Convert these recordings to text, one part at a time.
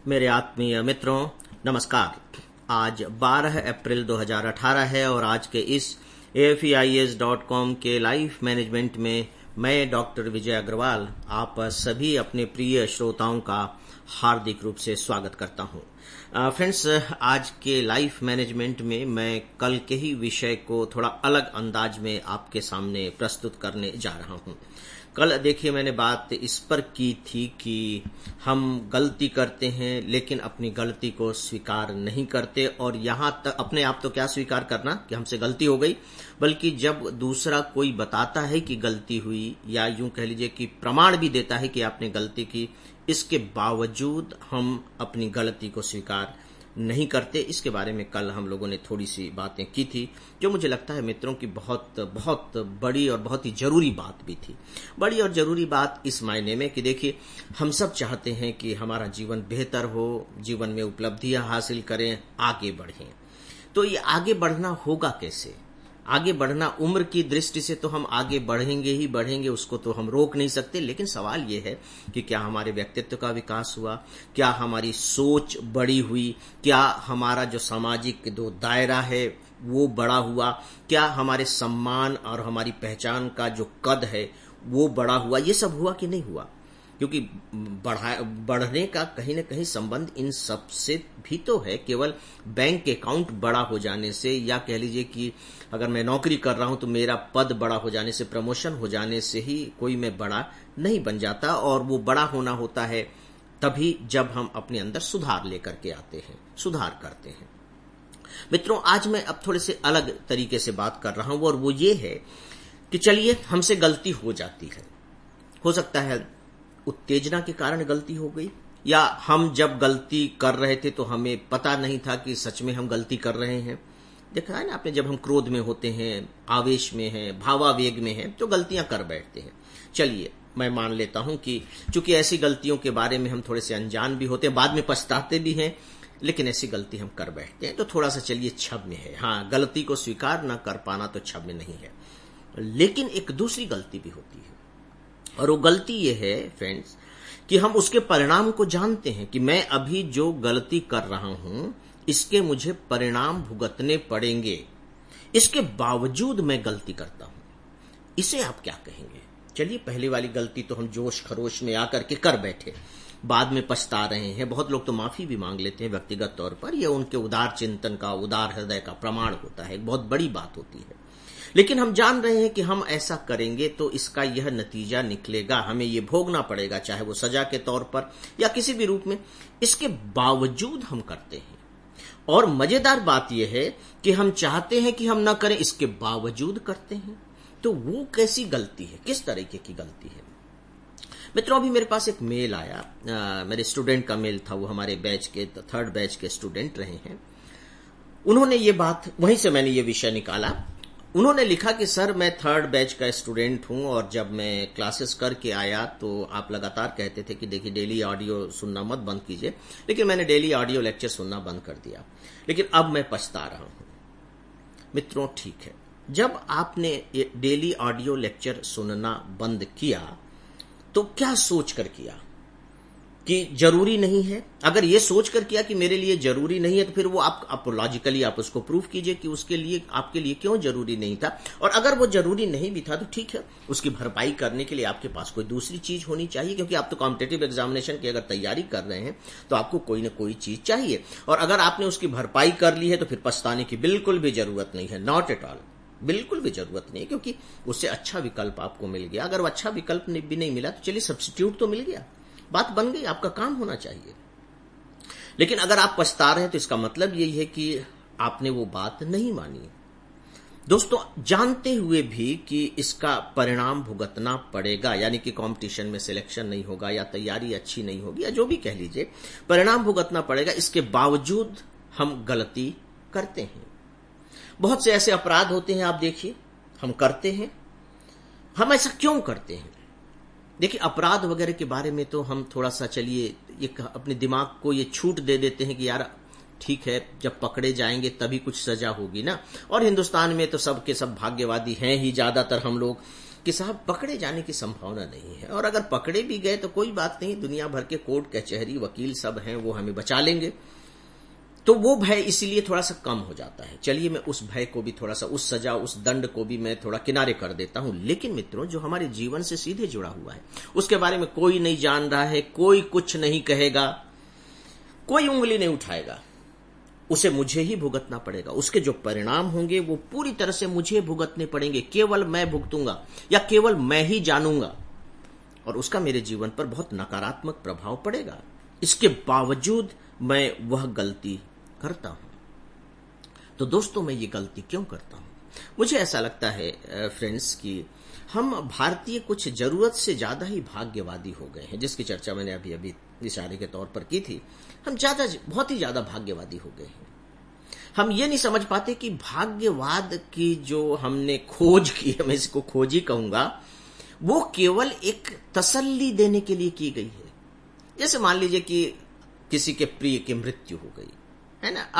मेरे आत्मीय मित्रों, नमस्कार। आज 12 अप्रैल 2018 है और आज के इस AFEIS.com के लाइफ मैनेजमेंट में मैं डॉक्टर विजय अग्रवाल आप सभी अपने प्रिय श्रोताओं का हार्दिक रूप से स्वागत करता हूं। फ्रेंड्स, आज के लाइफ मैनेजमेंट में मैं कल के ही विषय को थोड़ा अलग अंदाज में आपके सामने प्रस्तुत करने जा रहा हूं। कल देखिए मैंने बात इस पर की थी कि हम गलती करते हैं लेकिन अपनी गलती को स्वीकार नहीं करते, और यहाँ तक अपने आप तो क्या स्वीकार करना कि हमसे गलती हो गई, बल्कि जब दूसरा कोई बताता है कि गलती हुई या यूं कह लीजिए कि प्रमाण भी देता है कि आपने गलती की, इसके बावजूद हम अपनी गलती को स्वीकार नहीं करते। इसके बारे में कल हम लोगों ने थोड़ी सी बातें की थी, जो मुझे लगता है मित्रों की बहुत बहुत बड़ी और बहुत ही जरूरी बात भी थी। बड़ी और जरूरी बात इस मायने में कि देखिए, हम सब चाहते हैं कि हमारा जीवन बेहतर हो, जीवन में उपलब्धियां हासिल करें, आगे बढ़ें। तो ये आगे बढ़ना होगा कैसे? आगे बढ़ना उम्र की दृष्टि से तो हम आगे बढ़ेंगे ही बढ़ेंगे, उसको तो हम रोक नहीं सकते, लेकिन सवाल ये है कि क्या हमारे व्यक्तित्व का विकास हुआ, क्या हमारी सोच बड़ी हुई, क्या हमारा जो सामाजिक जो दायरा है वो बड़ा हुआ, क्या हमारे सम्मान और हमारी पहचान का जो कद है वो बड़ा हुआ, ये सब हुआ कि नहीं हुआ? क्योंकि बढ़ने का कहीं न कहीं संबंध इन सब से भी तो है। केवल बैंक अकाउंट बड़ा हो जाने से, या कह लीजिए कि अगर मैं नौकरी कर रहा हूं तो मेरा पद बड़ा हो जाने से, प्रमोशन हो जाने से ही कोई मैं बड़ा नहीं बन जाता। और वो बड़ा होना होता है तभी जब हम अपने अंदर सुधार लेकर के आते हैं, सुधार करते हैं। मित्रों, आज मैं अब थोड़े से अलग तरीके से बात कर रहा हूं, और वो ये है कि चलिए, हमसे गलती हो जाती है। हो सकता है उत्तेजना के कारण गलती हो गई, या हम जब गलती कर रहे थे तो हमें पता नहीं था कि सच में हम गलती कर रहे हैं। देखा है ना आपने, जब हम क्रोध में होते हैं, आवेश में हैं, भावावेग में हैं, तो गलतियां कर बैठते हैं। चलिए, मैं मान लेता हूं कि चूंकि ऐसी गलतियों के बारे में हम थोड़े से अनजान भी होते हैं, बाद में पछताते भी हैं, लेकिन ऐसी गलती हम कर बैठते हैं, तो थोड़ा सा चलिए क्षम्य है। हाँ, गलती को स्वीकार न कर पाना तो क्षम्य नहीं है। लेकिन एक दूसरी गलती भी होती है, और वो गलती ये है फ्रेंड्स कि हम उसके परिणाम को जानते हैं कि मैं अभी जो गलती कर रहा हूं इसके मुझे परिणाम भुगतने पड़ेंगे, इसके बावजूद मैं गलती करता हूं। इसे आप क्या कहेंगे? चलिए, पहले वाली गलती तो हम जोश खरोश में आकर के कर बैठे, बाद में पछता रहे हैं। बहुत लोग तो माफी भी मांग लेते हैं व्यक्तिगत तौर पर। यह उनके उदार चिंतन का, उदार हृदय का प्रमाण होता है, एक बहुत बड़ी बात होती है। लेकिन हम जान रहे हैं कि हम ऐसा करेंगे तो इसका यह नतीजा निकलेगा, हमें यह भोगना पड़ेगा, चाहे वो सजा के तौर पर या किसी भी रूप में। इसके बावजूद हम करते हैं, और मजेदार बात यह है कि हम चाहते हैं कि हम ना करें, इसके बावजूद करते हैं। तो वो कैसी गलती है, किस तरीके की गलती है? मित्रों, अभी मेरे पास एक मेल आया, मेरे स्टूडेंट का मेल था, वो हमारे बैच के, थर्ड बैच के स्टूडेंट रहे हैं। उन्होंने ये बात, वहीं से मैंने ये विषय निकाला। उन्होंने लिखा कि सर, मैं थर्ड बैच का स्टूडेंट हूं, और जब मैं क्लासेस करके आया तो आप लगातार कहते थे कि देखिए, डेली ऑडियो सुनना मत बंद कीजिए, लेकिन मैंने डेली ऑडियो लेक्चर सुनना बंद कर दिया, लेकिन अब मैं पछता रहा हूं। मित्रों, ठीक है, जब आपने डेली ऑडियो लेक्चर सुनना बंद किया तो क्या सोच कर किया कि जरूरी नहीं है? अगर ये सोच कर किया कि मेरे लिए जरूरी नहीं है, तो फिर वो आप लॉजिकली आप उसको प्रूव कीजिए कि उसके लिए, आपके लिए क्यों जरूरी नहीं था। और अगर वो जरूरी नहीं भी था तो ठीक है, उसकी भरपाई करने के लिए आपके पास कोई दूसरी चीज होनी चाहिए, क्योंकि आप तो कॉम्पिटिटिव एग्जामिनेशन की अगर तैयारी कर रहे हैं तो आपको कोई ना कोई चीज चाहिए। और अगर आपने उसकी भरपाई कर ली है तो फिर पछताने की बिल्कुल भी जरूरत नहीं है, नॉट एट ऑल, बिल्कुल भी जरूरत नहीं है, क्योंकि उससे अच्छा विकल्प आपको मिल गया। अगर वो अच्छा विकल्प भी नहीं मिला तो चलिए, सब्स्टिट्यूट तो मिल गया, बात बन गई, आपका काम होना चाहिए। लेकिन अगर आप पछता रहे हैं तो इसका मतलब यही है कि आपने वो बात नहीं मानी। दोस्तों, जानते हुए भी कि इसका परिणाम भुगतना पड़ेगा, यानी कि कंपटीशन में सिलेक्शन नहीं होगा, या तैयारी अच्छी नहीं होगी, या जो भी कह लीजिए, परिणाम भुगतना पड़ेगा, इसके बावजूद हम गलती करते हैं। बहुत से ऐसे अपराध होते हैं, आप देखिए, हम करते हैं। हम ऐसा क्यों करते हैं? देखिए, अपराध वगैरह के बारे में तो हम थोड़ा सा चलिए अपने दिमाग को ये छूट दे देते हैं कि यार ठीक है, जब पकड़े जाएंगे तभी कुछ सजा होगी ना। और हिंदुस्तान में तो सब के सब भाग्यवादी हैं ही ज्यादातर हम लोग, कि साहब पकड़े जाने की संभावना नहीं है, और अगर पकड़े भी गए तो कोई बात नहीं, दुनिया भर के कोर्ट कचहरी वकील सब हैं, वो हमें बचा लेंगे। तो वो भय इसीलिए थोड़ा सा कम हो जाता है। चलिए मैं उस भय को भी थोड़ा सा, उस सजा, उस दंड को भी मैं थोड़ा किनारे कर देता हूं। लेकिन मित्रों, जो हमारे जीवन से सीधे जुड़ा हुआ है, उसके बारे में कोई नहीं जान रहा है, कोई कुछ नहीं कहेगा, कोई उंगली नहीं उठाएगा, उसे मुझे ही भुगतना पड़ेगा। उसके जो परिणाम होंगे वो पूरी तरह से मुझे भुगतने पड़ेंगे। केवल मैं भुगतूंगा या केवल मैं ही जानूंगा, और उसका मेरे जीवन पर बहुत नकारात्मक प्रभाव पड़ेगा। इसके बावजूद मैं वह गलती करता हूं। तो दोस्तों, मैं ये गलती क्यों करता हूं? मुझे ऐसा लगता है फ्रेंड्स कि हम भारतीय कुछ जरूरत से ज्यादा ही भाग्यवादी हो गए हैं, जिसकी चर्चा मैंने अभी अभी इशारे के तौर पर की थी। हम बहुत ही ज्यादा भाग्यवादी हो गए हैं। हम ये नहीं समझ पाते कि भाग्यवाद की जो हमने खोज की, मैं इसको खोज ही कहूंगा, वो केवल एक तसल्ली देने के लिए की गई है। जैसे मान लीजिए कि किसी के प्रिय की मृत्यु हो गई है ना,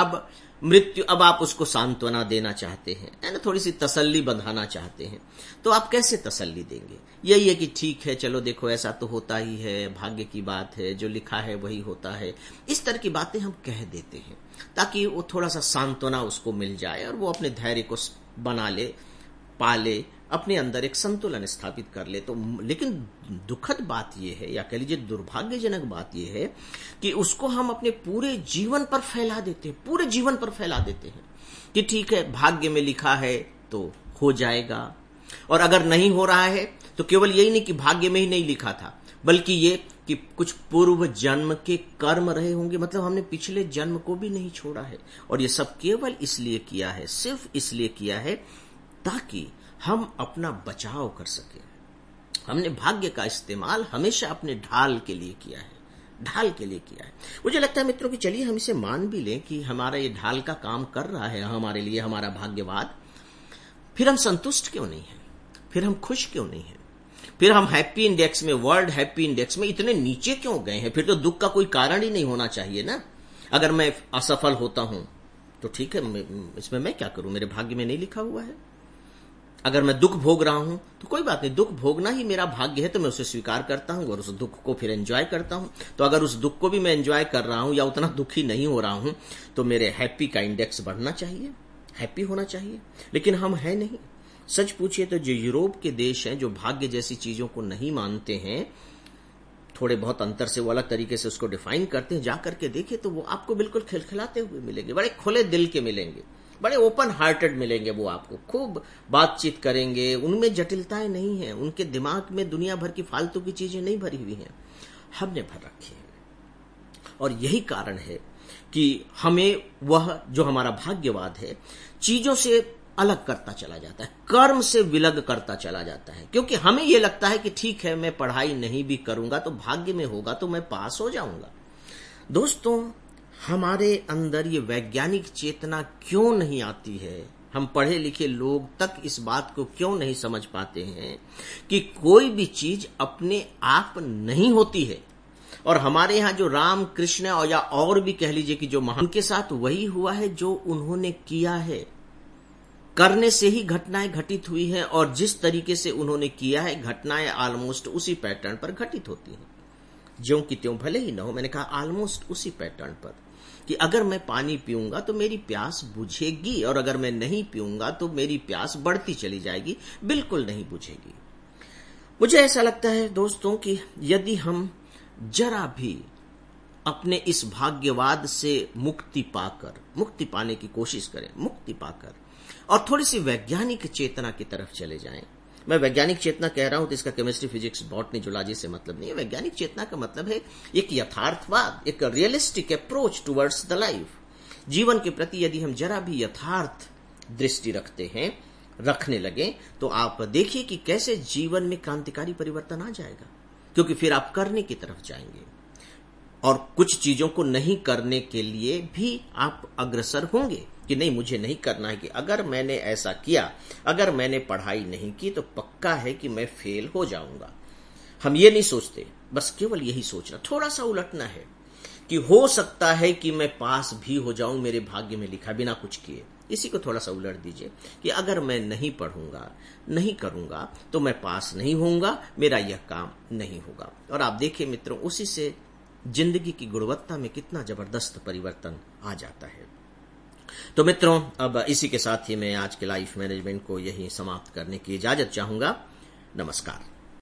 अब आप उसको सांत्वना देना चाहते हैं, है ना, थोड़ी सी तसल्ली बंधाना चाहते हैं, तो आप कैसे तसल्ली देंगे? यही है कि ठीक है, चलो देखो ऐसा तो होता ही है, भाग्य की बात है, जो लिखा है वही होता है। इस तरह की बातें हम कह देते हैं ताकि वो थोड़ा सा सांत्वना उसको मिल जाए और वो अपने धैर्य को बना ले, पाले, अपने अंदर एक संतुलन स्थापित कर ले। तो लेकिन दुखद बात यह है, या कह लीजिए दुर्भाग्यजनक बात यह है कि उसको हम अपने पूरे जीवन पर फैला देते हैं, पूरे जीवन पर फैला देते हैं कि ठीक है, भाग्य में लिखा है तो हो जाएगा। और अगर नहीं हो रहा है तो केवल यही नहीं कि भाग्य में ही नहीं लिखा था, बल्कि ये कि कुछ पूर्व जन्म के कर्म रहे होंगे, मतलब हमने पिछले जन्म को भी नहीं छोड़ा है। और ये सब केवल इसलिए किया है, सिर्फ इसलिए किया है ताकि हम अपना बचाव कर सके। हमने भाग्य का इस्तेमाल हमेशा अपने ढाल के लिए किया है, ढाल के लिए किया है। मुझे लगता है मित्रों कि चलिए हम इसे मान भी लें कि हमारा ये ढाल का काम कर रहा है हमारे लिए, हमारा भाग्यवाद। फिर हम संतुष्ट क्यों नहीं है? फिर हम खुश क्यों नहीं है? फिर हम हैप्पी इंडेक्स में, वर्ल्ड हैप्पी इंडेक्स में इतने नीचे क्यों गए हैं? फिर तो दुख का कोई कारण ही नहीं होना चाहिए ना। अगर मैं असफल होता हूं तो ठीक है, इसमें मैं क्या करूं? मेरे भाग्य में नहीं लिखा हुआ है। अगर मैं दुख भोग रहा हूं तो कोई बात नहीं, दुख भोगना ही मेरा भाग्य है, तो मैं उसे स्वीकार करता हूं और उस दुख को फिर एंजॉय करता हूं। तो अगर उस दुख को भी मैं एंजॉय कर रहा हूं या उतना दुखी नहीं हो रहा हूं, तो मेरे हैप्पी का इंडेक्स बढ़ना चाहिए, हैप्पी होना चाहिए। लेकिन हम है नहीं। सच पूछिए तो जो यूरोप के देश हैं, जो भाग्य जैसी चीजों को नहीं मानते हैं, थोड़े बहुत अंतर से वो अलग तरीके से उसको डिफाइन करते हैं, जाकर के देखे तो वो आपको बिल्कुल खिलखिलाते हुए मिलेंगे, बड़े खुले दिल के मिलेंगे, बड़े ओपन हार्टेड मिलेंगे। वो आपको खूब बातचीत करेंगे, उनमें जटिलताएं नहीं है, उनके दिमाग में दुनिया भर की फालतू की चीजें नहीं भरी हुई हैं, हमने भर रखी है। और यही कारण है कि हमें वह जो हमारा भाग्यवाद है चीजों से अलग करता चला जाता है, कर्म से विलग करता चला जाता है, क्योंकि हमें यह लगता है कि ठीक है, मैं पढ़ाई नहीं भी करूंगा तो भाग्य में होगा तो मैं पास हो जाऊंगा। दोस्तों, हमारे अंदर ये वैज्ञानिक चेतना क्यों नहीं आती है? हम पढ़े लिखे लोग तक इस बात को क्यों नहीं समझ पाते हैं कि कोई भी चीज अपने आप नहीं होती है। और हमारे यहाँ जो राम कृष्ण और भी कह लीजिए कि जो महान, के साथ वही हुआ है जो उन्होंने किया है। करने से ही घटनाएं घटित हुई हैं, और जिस तरीके से उन्होंने किया है घटनाएं ऑलमोस्ट उसी पैटर्न पर घटित होती हैं। ज्यों की त्यों भले ही न हो, मैंने कहा ऑलमोस्ट उसी पैटर्न पर, कि अगर मैं पानी पीऊंगा तो मेरी प्यास बुझेगी, और अगर मैं नहीं पीऊंगा तो मेरी प्यास बढ़ती चली जाएगी, बिल्कुल नहीं बुझेगी। मुझे ऐसा लगता है दोस्तों कि यदि हम जरा भी अपने इस भाग्यवाद से मुक्ति पाने की कोशिश करें, मुक्ति पाकर, और थोड़ी सी वैज्ञानिक चेतना की तरफ चले जाएं। मैं वैज्ञानिक चेतना कह रहा हूं तो इसका केमिस्ट्री, फिजिक्स, बॉटनी, जूलॉजी से मतलब नहीं है। वैज्ञानिक चेतना का मतलब है एक यथार्थवाद, एक realistic approach towards the life. जीवन के प्रति यदि हम जरा भी यथार्थ दृष्टि रखने लगे तो आप देखिए कि कैसे जीवन में क्रांतिकारी परिवर्तन आ जाएगा, क्योंकि फिर आप करने की तरफ जाएंगे और कुछ चीजों को नहीं करने के लिए भी आप अग्रसर होंगे कि नहीं, मुझे नहीं करना है, कि अगर मैंने ऐसा किया, अगर मैंने पढ़ाई नहीं की तो पक्का है कि मैं फेल हो जाऊंगा। हम ये नहीं सोचते, बस केवल यही सोचना, थोड़ा सा उलटना है कि हो सकता है कि मैं पास भी हो जाऊं, मेरे भाग्य में लिखा, बिना कुछ किए इसी को थोड़ा सा उलट दीजिए कि अगर मैं नहीं पढ़ूंगा, नहीं करूंगा, तो मैं पास नहीं होऊंगा, मेरा यह काम नहीं होगा। और आप देखिए मित्रों, उसी से जिंदगी की गुणवत्ता में कितना जबरदस्त परिवर्तन आ जाता है। तो मित्रों, अब इसी के साथ ही मैं आज के लाइफ मैनेजमेंट को यही समाप्त करने की इजाजत चाहूंगा। नमस्कार।